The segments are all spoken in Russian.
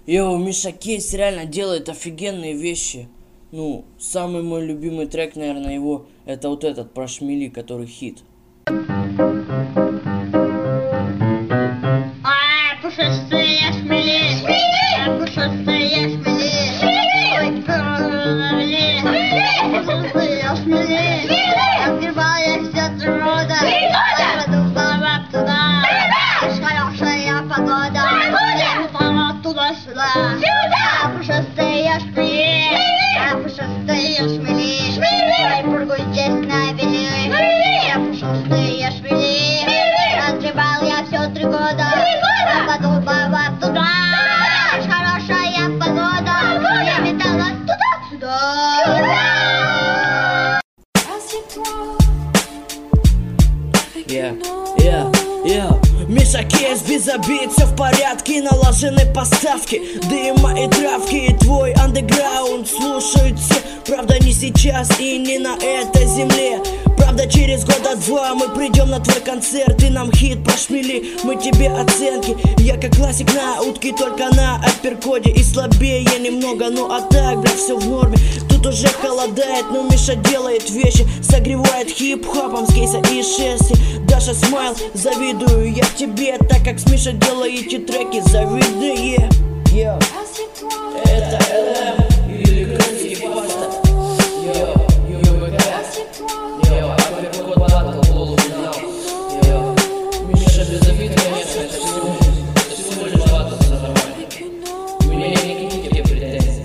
Йоу, Миша Кейс реально делает офигенные вещи. Ну, самый мой любимый трек, наверное, его, это вот этот про шмели, который хит. Пушистые шмели, пушистые шмели, ой, пушистые шмели, отгребаясь от рода, пойду плавать туда, хорошая погода, плавать туда-сюда, пушистые шмели, пушистые шмели, ой, пургуйтесь на вели, пушистые шмели, отгребал я все 3 года. Туда, хорошая погода, я металась туда-сюда. Миша Кейс без обид, все в порядке, налажены поставки дыма и травки, и твой андеграунд слушают все. Правда не сейчас и не на этой земле. Правда через года 2 мы придем на твой концерт, и нам хит про шмели, мы тебе оценки. Я как классик на утке, только на апперкоде, и слабее немного, ну а так, бля, все в норме. Тут уже холодает, но Миша делает вещи, согревает хип-хопом с Кейса и Шерсти. Даша Смайл, завидую я тебе, так как с Мишей делаете треки завидные. Это ЛМ или Крымский паста. Апперкот батл, полуфинал. Миша без обид, конечно, это всего лишь батл, все нормально. У меня нет никаких претензий.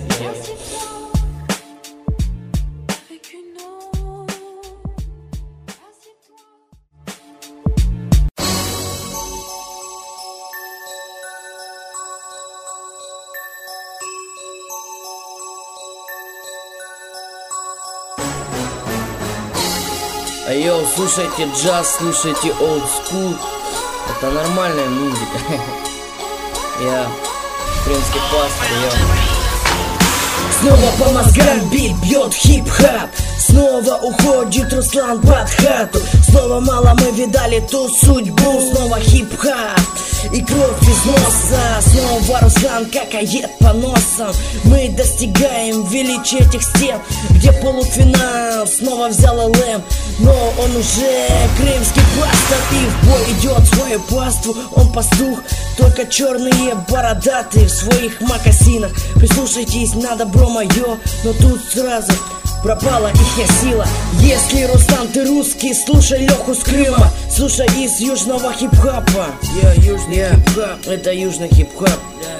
Йоу, слушайте джаз, слушайте олд скул. Это нормальная музыка. Я Крымский паста, Снова по мозгам бит бьет хип-хап. Снова уходит Руслан под хату. Снова мало мы видали ту судьбу. Снова хип-хап и кровь из носа. Снова Руслан какает по носам. Мы достигаем величия этих стен, где полуфинал снова взял ЛМ. Но он уже крымский пастор, и в бой идет свою паству. Он пастух, только черные бородатые в своих мокасинах. Прислушайтесь на добро мое, но тут сразу пропала ихня сила. Если, Руслан, ты русский, слушай Леху с Крыма, слушай из южного хип-хопа. Южный хип-хоп, это южный хип-хоп.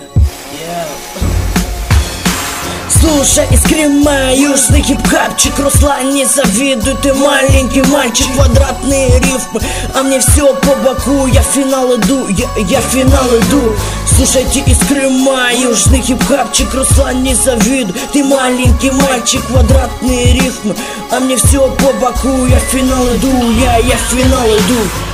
Слушай из Крыма южный хип-хопчик. Руслан, не завидуй, ты маленький мальчик. Квадратные рифмы, а мне все по боку. Я в финал иду, я в финал иду. Слушайте из Крыма южный хип-хопчик. Руслан, не завидуй, ты маленький мальчик. Квадратные рифмы, а мне все по боку. Я в финал иду, я в финал иду.